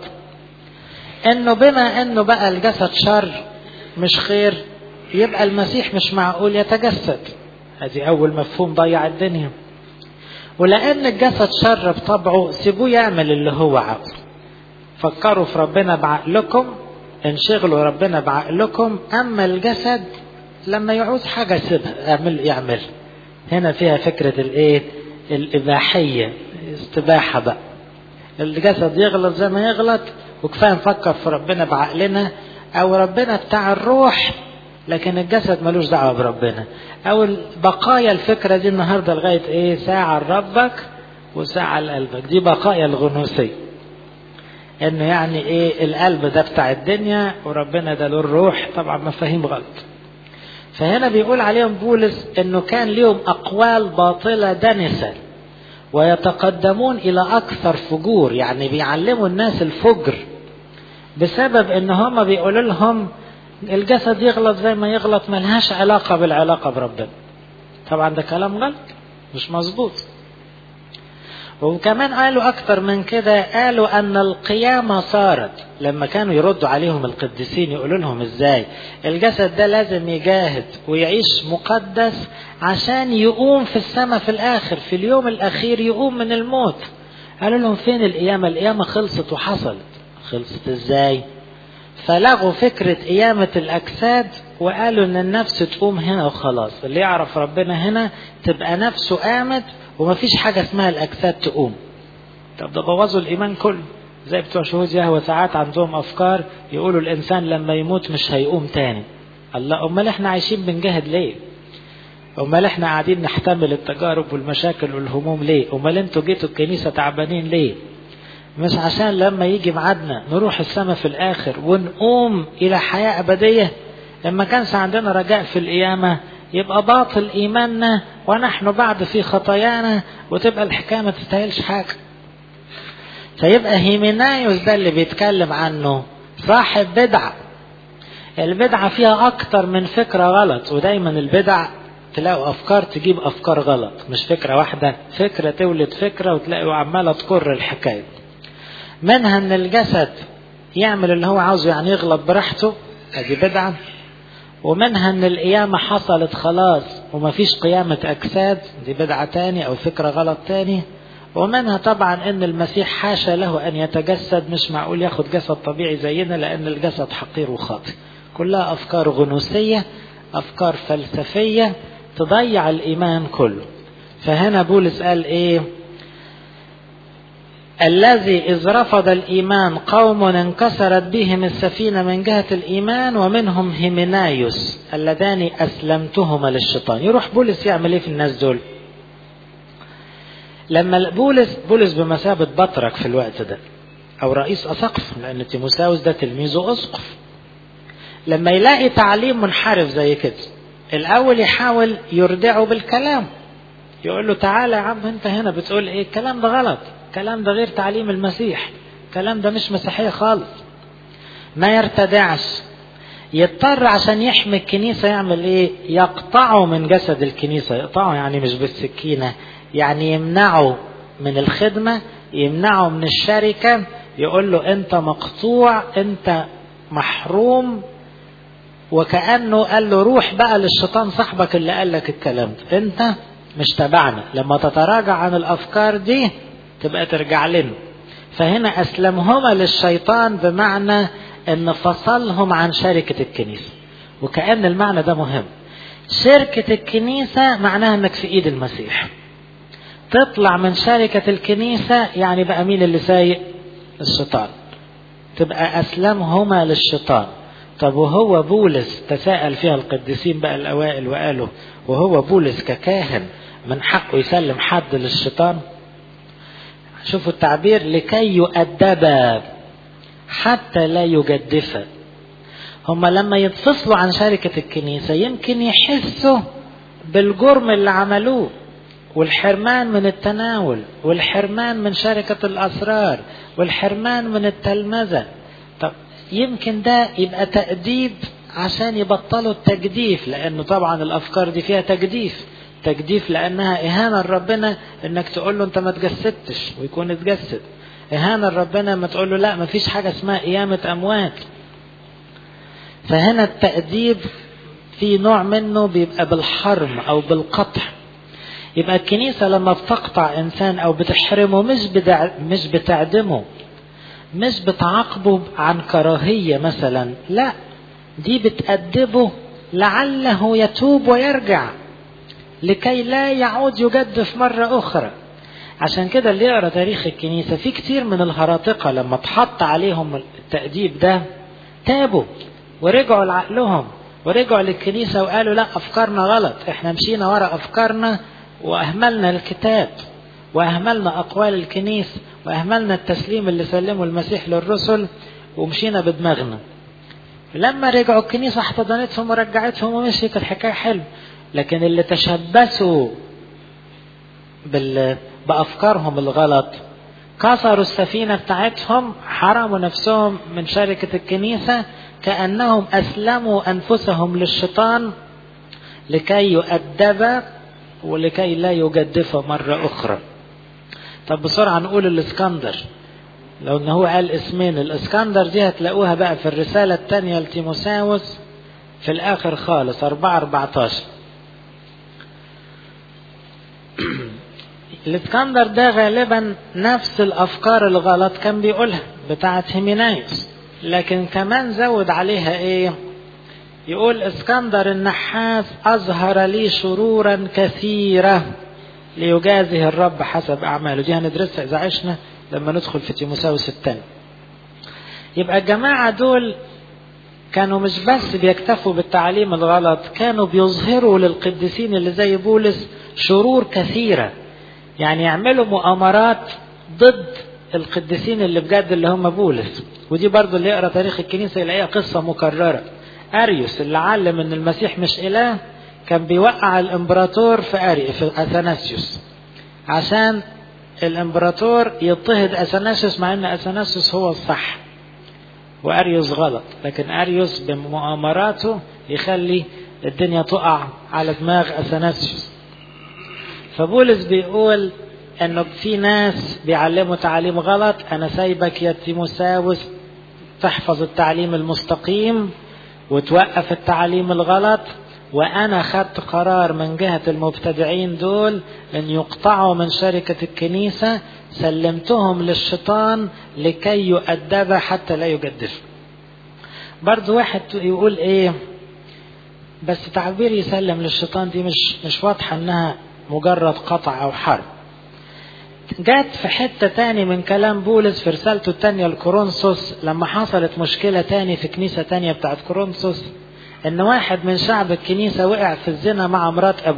انه بما انه بقى الجسد شر مش خير يبقى المسيح مش معقول يتجسد. هذه اول مفهوم ضيع الدنيا. ولان الجسد شر بطبعه سيبوه يعمل اللي هو عاوز. فكروا في ربنا بعقلكم، انشغلوا ربنا بعقلكم، اما الجسد لما يعوز حاجة سيبها يعمل. هنا فيها فكرة الايه؟ الاباحية، استباحة بقى. الجسد يغلط زي ما يغلط وكفاية نفكر في ربنا بعقلنا، او ربنا بتاع الروح لكن الجسد ملوش دعوة بربنا. او بقايا الفكرة دي النهاردة لغاية ايه؟ ساعة لربك وساعة لقلبك. دي بقايا الغنوصية، انه يعني ايه؟ القلب ده بتاع الدنيا وربنا ده له الروح. طبعا مفاهيم غلط. فهنا بيقول عليهم بولس انه كان ليهم اقوال باطلة دنسة ويتقدمون الى اكثر فجور، يعني بيعلموا الناس الفجر بسبب ان هم بيقولوا لهم الجسد يغلط زي ما يغلط، ملهاش علاقة بالعلاقة بربنا. طبعا ده كلام غلط مش مظبوط. وكمان قالوا اكتر من كده، قالوا ان القيامة صارت. لما كانوا يردوا عليهم القديسين يقولوا لهم ازاي الجسد ده لازم يجاهد ويعيش مقدس عشان يقوم في السماء في الاخر، في اليوم الاخير يقوم من الموت. قالوا لهم فين القيامة؟ القيامة خلصت وحصلت. خلصت ازاي؟ فلغوا فكرة قيامة الاجساد وقالوا ان النفس تقوم هنا وخلاص. اللي يعرف ربنا هنا تبقى نفسه قامت ومفيش حاجة اسمها الأجساد تقوم. طب ده بوظوا الإيمان كله. زي بتوع شهود يهوه ساعات عندهم أفكار يقولوا الإنسان لما يموت مش هيقوم تاني. الله، أمال إحنا عايشين بنجاهد ليه؟ أمال إحنا قاعدين نحتمل التجارب والمشاكل والهموم ليه؟ أمال أنتوا جيتوا الكنيسة تعبانين ليه؟ مش عشان لما يجي ميعادنا نروح السماء في الآخر ونقوم إلى حياة أبدية؟ لما كانش عندنا رجاء في القيامة يبقى باطل إيماننا ونحن بعد في خطايانا، وتبقى الحكاية ما تستاهلش حاجة. فيبقى هيمنايوس ده اللي بيتكلم عنه صاحب بدعة. البدعة فيها أكتر من فكرة غلط، ودايما البدع تلاقوا أفكار تجيب أفكار غلط، مش فكرة واحدة، فكرة تولد فكرة وتلاقوا عمالة تكرر الحكاية. منها أن الجسد يعمل اللي هو عاوزه، يعني يغلط براحته، هذه بدعة. ومنها ان القيامة حصلت خلاص ومفيش قيامة اجساد، دي بدعة تاني او فكرة غلط تاني. ومنها طبعا ان المسيح حاشا له ان يتجسد، مش معقول ياخد جسد طبيعي زينا لان الجسد حقير وخاطئ. كلها افكار غنوصية، افكار فلسفية تضيع الايمان كله. فهنا بولس قال ايه؟ الذي إذ رفض الإيمان قوم انكسرت بهم السفينة من جهة الإيمان ومنهم هيمنايوس اللذان أسلمتهما للشيطان. يروح بولس يعمل إيه في الناس دول؟ لما بولس بمثابة بطرك في الوقت ده أو رئيس أساقفة، لأن تيموساوس ده تلميذه أسقف، لما يلاقي تعليم منحرف زي كده الأول يحاول يردعه بالكلام، يقول له تعالى يا عم أنت هنا بتقول إيه؟ الكلام ده غلط، الكلام ده غير تعليم المسيح، الكلام ده مش مسيحية خالص. ما يرتدعش، يضطر عشان يحمي الكنيسة يعمل إيه؟ يقطعه من جسد الكنيسة. يقطعه يعني مش بالسكينة، يعني يمنعه من الخدمة، يمنعه من الشركة، يقول له أنت مقطوع، أنت محروم. وكأنه قال له روح بقى للشيطان صاحبك اللي قال لك الكلام ده، أنت مش تبعنا، لما تتراجع عن الأفكار دي تبقى ترجع لنا. فهنا أسلمهما للشيطان، بمعنى أن فصلهم عن شركة الكنيسة. وكأن المعنى ده مهم. شركة الكنيسة معناها أنك في إيد المسيح، تطلع من شركة الكنيسة يعني بقى مين اللي سايق؟ الشيطان. تبقى أسلمهما للشيطان. طب وهو بولس تساءل فيها القديسين بقى الأوائل وقالوا وهو بولس ككاهن من حقه يسلم حد للشيطان؟ شوفوا التعبير، لكي يؤدب حتى لا يجدف. هم لما يتفصلوا عن شركة الكنيسة يمكن يحسوا بالجرم اللي عملوه، والحرمان من التناول، والحرمان من شركة الأسرار، والحرمان من التلمذة. طب يمكن ده يبقى تأديب عشان يبطلوا التجديف، لأنه طبعا الأفكار دي فيها تجديف لأنها إهانة لربنا، إنك تقول له أنت ما تجسدتش ويكون اتجسد. إهانة لربنا ما تقول له لا ما فيش حاجة اسمها قيامة أموات. فهنا التأديب في نوع منه بيبقى بالحرم أو بالقطع. يبقى الكنيسة لما بتقطع إنسان أو بتحرمه مش بتعدمه، مش بتعاقبه عن كراهية مثلا، لا، دي بتأدبه لعله يتوب ويرجع، لكي لا يعود يجدف مرة أخرى. عشان كده اللي يقرأ تاريخ الكنيسة في كتير من الهراطقة لما تحط عليهم التأديب ده تابوا ورجعوا لعقلهم ورجعوا للكنيسة وقالوا لا أفكارنا غلط، احنا مشينا وراء أفكارنا وأهملنا الكتاب وأهملنا أقوال الكنيسة وأهملنا التسليم اللي سلمه المسيح للرسل ومشينا بدماغنا. لما رجعوا الكنيسة احتضنتهم ورجعتهم ومشيت الحكاية حلو. لكن اللي تشبثوا بأفكارهم الغلط كسروا السفينة بتاعتهم، حرموا نفسهم من شركة الكنيسة، كأنهم أسلموا أنفسهم للشيطان لكي يؤدب ولكي لا يجدف مرة أخرى. طب بسرعة نقول الإسكندر، لو أنه هو قال اسمين. الإسكندر دي هتلاقوها بقى في الرسالة الثانية لتيموساوس في الآخر خالص 4:14. الإسكندر ده غالبا نفس الأفكار الغلط كان بيقولها بتاعة هيمينايوس، لكن كمان زود عليها إيه؟ يقول اسكندر النحاس أظهر لي شرورا كثيرة ليجازه الرب حسب أعماله. دي هندرسها إذا عشنا لما ندخل في تيموساوس الثاني. يبقى الجماعة دول كانوا مش بس بيكتفوا بالتعليم الغلط، كانوا بيظهروا للقديسين اللي زي بولس شرور كثيرة، يعني يعملوا مؤامرات ضد القديسين اللي بجد اللي هم بولس. ودي برضو اللي يقرأ تاريخ الكنيسة يلاقيها قصة مكررة. أريوس اللي علم ان المسيح مش إله كان بيوقع الامبراطور في أثناسيوس عشان الامبراطور يضطهد أثناسيوس، مع ان أثناسيوس هو الصح وأريوس غلط، لكن أريوس بمؤامراته يخلي الدنيا تقع على دماغ أثناسيوس. فبولس بيقول انه في ناس بيعلموا تعليم غلط، انا سايبك يا تيموساوس تحفظ التعليم المستقيم وتوقف التعليم الغلط، وانا خدت قرار من جهة المبتدعين دول ان يقطعوا من شركة الكنيسة، سلمتهم للشيطان لكي يؤدب حتى لا يجدف. برضو واحد يقول ايه بس تعبير يسلم للشيطان دي مش واضحة انها مجرد قطع او حرب. جات في حتة تاني من كلام بولس في رسالته التانية لكورنثوس لما حصلت مشكلة تاني في كنيسة تانية بتاعت كورنثوس، ان واحد من شعب الكنيسة وقع في الزنا مع مرات ابوه.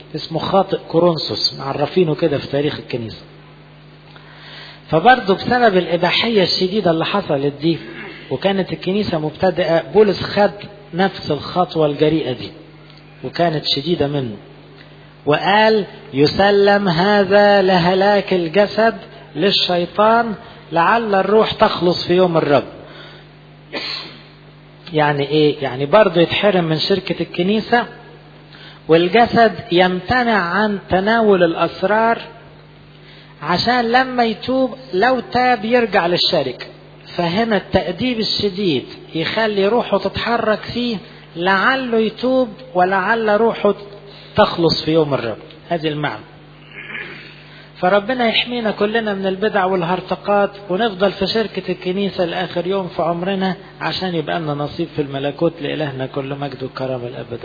اسمه خاطئ كورنثوس، معرفينه كده في تاريخ الكنيسة. فبرضه بسبب الإباحية الشديدة اللي حصلت دي وكانت الكنيسة مبتدئة، بولس خد نفس الخطوة الجريئة دي وكانت شديدة منه، وقال يسلم هذا لهلاك الجسد للشيطان لعل الروح تخلص في يوم الرب. يعني ايه؟ يعني برضه يتحرم من شركة الكنيسة والجسد يمتنع عن تناول الأسرار عشان لما يتوب لو تاب يرجع للشركة. فهنا التأديب الشديد يخلي روحه تتحرك فيه لعله يتوب ولعل روحه تخلص في يوم الرب. هذه المعنى. فربنا يحمينا كلنا من البدع والهرطقات ونفضل في شركة الكنيسة لآخر يوم في عمرنا عشان يبقى لنا نصيب في الملكوت. لإلهنا كل مجد وكرم الأبد.